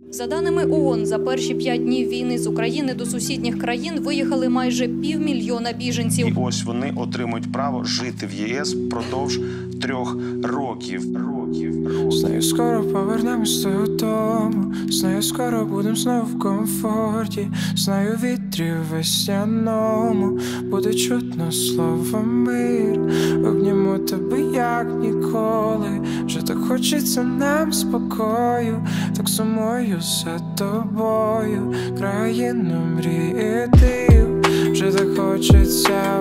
За даними ООН, за перші 5 днів війни з України до сусідніх країн виїхали майже 500 000 біженців. І ось вони отримують право жити в ЄС впродовж 3 років. Знаю, скоро повернемось додому. Знаю, скоро будем знову в комфорті. Знаю, вітрів весняному буде чутно слово мир. Обніму тебе як ніколи. Вже так хочеться нам спокою. Так сумую за тобою, країну мрії див. Вже так хочеться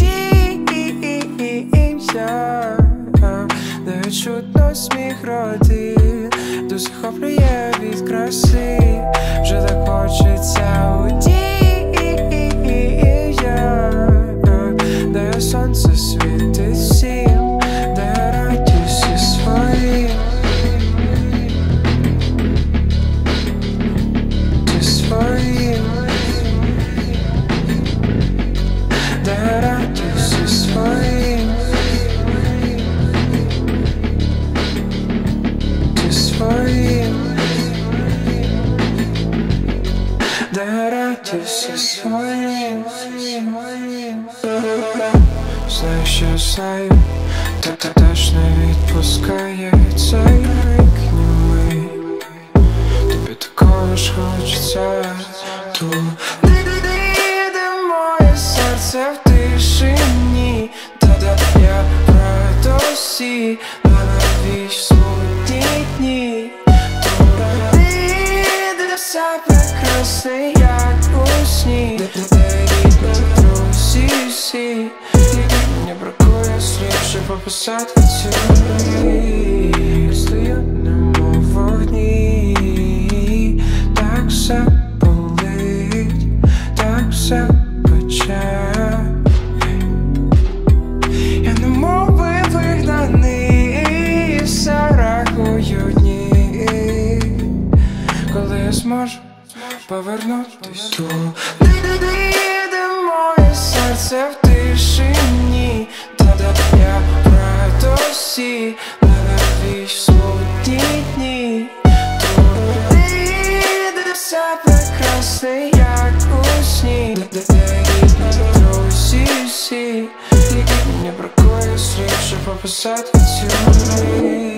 увидіться, де чутно сміх родин, до захоплює від краси. Вже так хочеться удія, де сонце світить всім, де радісті свої. Своїм, де радісті своїм. Де радісті своїм. Знаю, що знаю, та теж не відпускає цей рік німий. Тобі такого ж хочеться тут. Де моє серце в тишині, та я радості на навіч смутні дні. Все прекрасне, як у сні, де рідні друзі всі. Мені бракує слів, щоб описати цю мрію. Стою немов вогні, так все болить, так все пече. Я немов вигнаний, все рахую дні. Коли я зможу повернутись тут, де моє серце в тишині, та я радості на навіч смутні дні. Де все прекрасне, як у сні, де рідні друзі всі. Мені бракує слів, щоб описати цю мрію.